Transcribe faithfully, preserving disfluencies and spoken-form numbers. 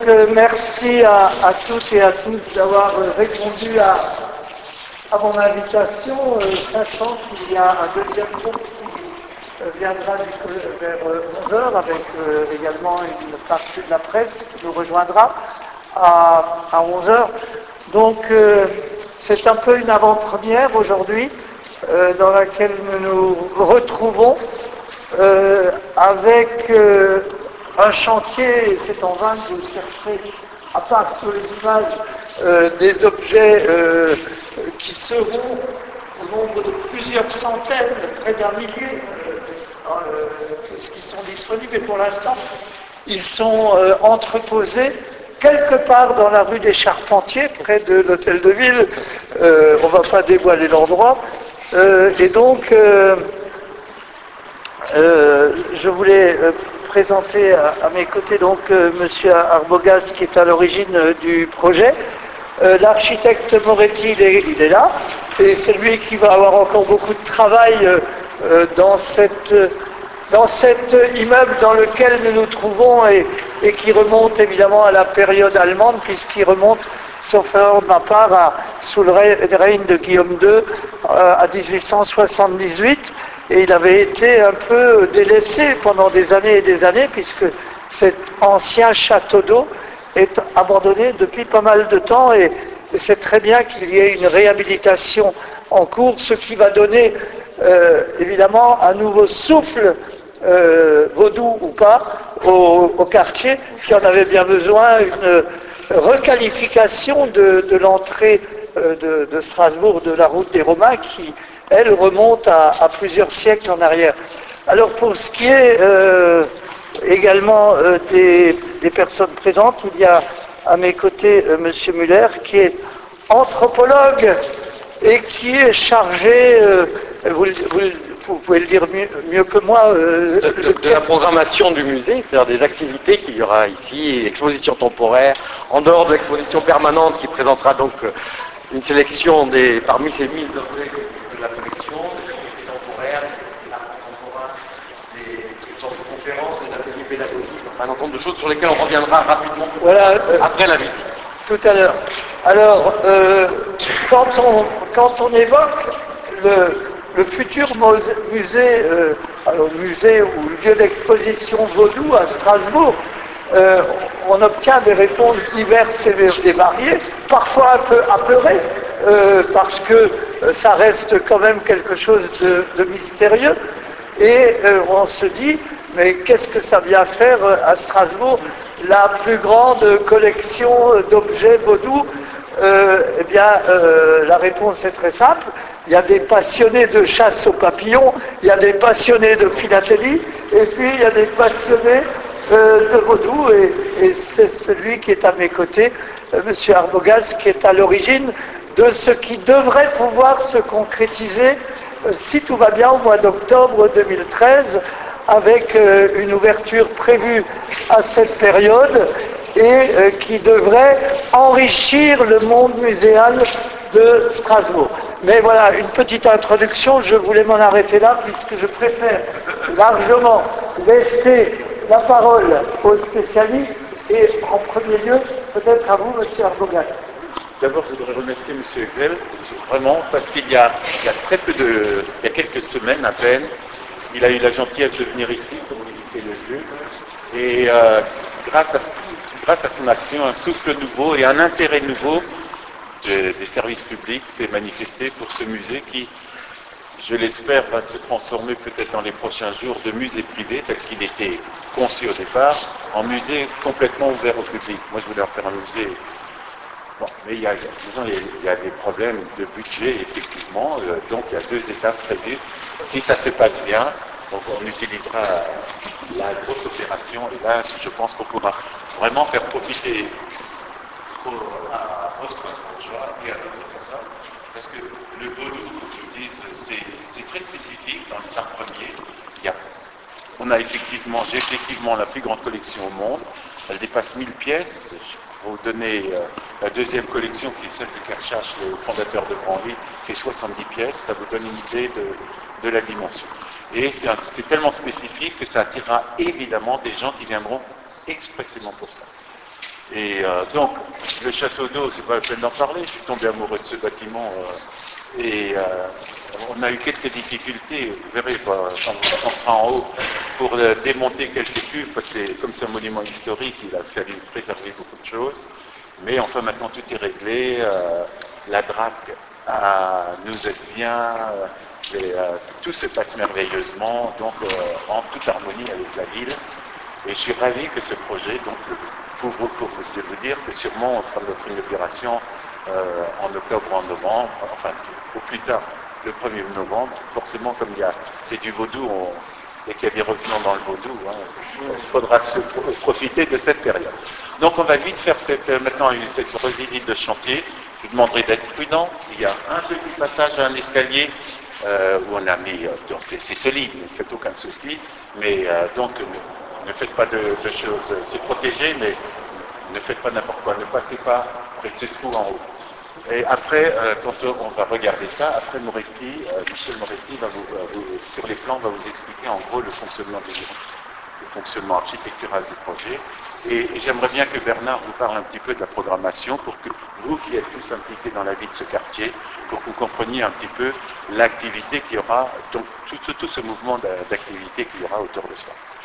Euh, merci à, à toutes et à tous d'avoir euh, répondu à, à mon invitation, euh, sachant qu'il y a un deuxième groupe qui euh, viendra du, vers euh, onze heures avec euh, également une partie de la presse qui nous rejoindra à, à onze heures. Donc euh, c'est un peu une avant-première aujourd'hui euh, dans laquelle nous nous retrouvons euh, avec euh, un chantier, c'est en vain que vous chercherez, à part sur les images, euh, des objets euh, qui seront au nombre de plusieurs centaines, près d'un millier, euh, euh, qui sont disponibles, et pour l'instant, ils sont euh, entreposés quelque part dans la rue des Charpentiers, près de l'hôtel de ville. Euh, on ne va pas dévoiler l'endroit. Euh, et donc, euh, euh, je voulais euh, présenter à, à mes côtés donc euh, Monsieur Arbogast, qui est à l'origine euh, du projet. Euh, L'architecte Moretti, il est, il est là, et c'est lui qui va avoir encore beaucoup de travail euh, euh, dans cette, dans cet immeuble dans lequel nous nous trouvons et, et qui remonte évidemment à la période allemande, puisqu'il remonte, sauf erreur de ma part, à, sous le règne de Guillaume deux euh, à dix-huit cent soixante-dix-huit. Et il avait été un peu délaissé pendant des années et des années, puisque cet ancien château d'eau est abandonné depuis pas mal de temps, et, et c'est très bien qu'il y ait une réhabilitation en cours, ce qui va donner euh, évidemment un nouveau souffle, euh, vaudou ou pas, au, au quartier, qui en avait bien besoin, une requalification de, de l'entrée euh, de, de Strasbourg, de la route des Romains, qui elle remonte à, à plusieurs siècles en arrière. Alors pour ce qui est euh, également euh, des, des personnes présentes, il y a à mes côtés euh, M. Muller, qui est anthropologue et qui est chargé, euh, vous, vous, vous pouvez le dire mieux, mieux que moi, euh, de, de, de la programmation du musée, c'est-à-dire des activités qu'il y aura ici, exposition temporaire, en dehors de l'exposition permanente qui présentera donc une sélection des, parmi ces mille objets de la collection, des activités temporaires, des l'art contemporain, des sortes de conférences, des ateliers pédagogiques, enfin, un ensemble de choses sur lesquelles on reviendra rapidement voilà, euh, après la visite. Tout à l'heure. Alors, euh, quand, on, quand on évoque le, le futur musée, euh, alors musée ou lieu d'exposition vaudou à Strasbourg, euh, on obtient des réponses diverses et variées, parfois un peu apeurées, euh, parce que euh, ça reste quand même quelque chose de, de mystérieux, et euh, on se dit, mais qu'est-ce que ça vient faire à Strasbourg, la plus grande collection d'objets vaudous? euh, Eh bien, euh, la réponse est très simple. Il y a des passionnés de chasse aux papillons, il y a des passionnés de philatélie, et puis il y a des passionnés euh, de vaudou, et, et c'est celui qui est à mes côtés, euh, M. Arbogast, qui est à l'origine de ce qui devrait pouvoir se concrétiser, euh, si tout va bien, au mois d'octobre deux mille treize, avec euh, une ouverture prévue à cette période et euh, qui devrait enrichir le monde muséal de Strasbourg. Mais voilà, une petite introduction, je voulais m'en arrêter là puisque je préfère largement laisser la parole aux spécialistes et en premier lieu peut-être à vous, M. Arbogast. D'abord, je voudrais remercier M. Hexel, vraiment, parce qu'il y a, il y a très peu de, il y a quelques semaines à peine, il a eu la gentillesse de venir ici pour visiter le lieu. Et euh, grâce, à, grâce à son action, un souffle nouveau et un intérêt nouveau de, des services publics s'est manifesté pour ce musée qui, je l'espère, va se transformer peut-être dans les prochains jours de musée privé, tel qu'il était conçu au départ, en musée complètement ouvert au public. Moi, je voulais en faire un musée. Bon, mais il y, a, disons, il y a des problèmes de budget, effectivement, euh, donc il y a deux étapes prévues. Si ça se passe bien, donc on utilisera la grosse opération, et là, je pense qu'on pourra vraiment faire profiter pour, à vos Strasbourgeois et à d'autres personnes, parce que le vaudou, il faut que je dise, c'est, c'est très spécifique dans les arts premiers. Il y a, on a effectivement, j'ai effectivement la plus grande collection au monde, elle dépasse mille pièces. Pour vous donner euh, la deuxième collection, qui est celle de Kershach, le fondateur de Branly, fait soixante-dix pièces, ça vous donne une idée de, de la dimension. Et c'est, un, c'est tellement spécifique que ça attirera évidemment des gens qui viendront expressément pour ça. Et euh, donc, le château d'eau, c'est pas la peine d'en parler, je suis tombé amoureux de ce bâtiment. Euh, et euh, on a eu quelques difficultés, vous verrez, bah, quand on sera en haut, pour euh, démonter quelques cuves, parce que comme c'est un monument historique, il a fallu préserver beaucoup de choses. Mais enfin, maintenant, tout est réglé. Euh, la drape euh, nous aide bien. Euh, et, euh, tout se passe merveilleusement, donc euh, en toute harmonie avec la ville. Et je suis ravi que ce projet, donc, pour, pour, pour vous dire que sûrement on fera notre inauguration euh, en octobre ou en novembre, enfin au plus tard le premier novembre. Forcément, comme il y a, c'est du vaudou on, et qu'il y a des revenants dans le vaudou, hein, il faudra se profiter de cette période. Donc on va vite faire cette, maintenant cette revisite de chantier. Je vous demanderai d'être prudent. Il y a un petit passage à un escalier euh, où on a mis, euh, c'est solide, ne faites aucun souci, mais euh, donc ne faites pas de, de choses, c'est protégé, mais ne faites pas n'importe quoi, ne passez pas avec ce trou en haut. Et après, euh, quand on va regarder ça, après Moretti, euh, Michel Moretti va vous, euh, vous, sur les plans, va vous expliquer en gros le fonctionnement du le fonctionnement architectural du projet. Et, et j'aimerais bien que Bernard vous parle un petit peu de la programmation pour que vous qui êtes tous impliqués dans la vie de ce quartier, pour que vous compreniez un petit peu l'activité qu'il y aura, donc tout, tout, tout ce mouvement d'activité qu'il y aura autour de ça.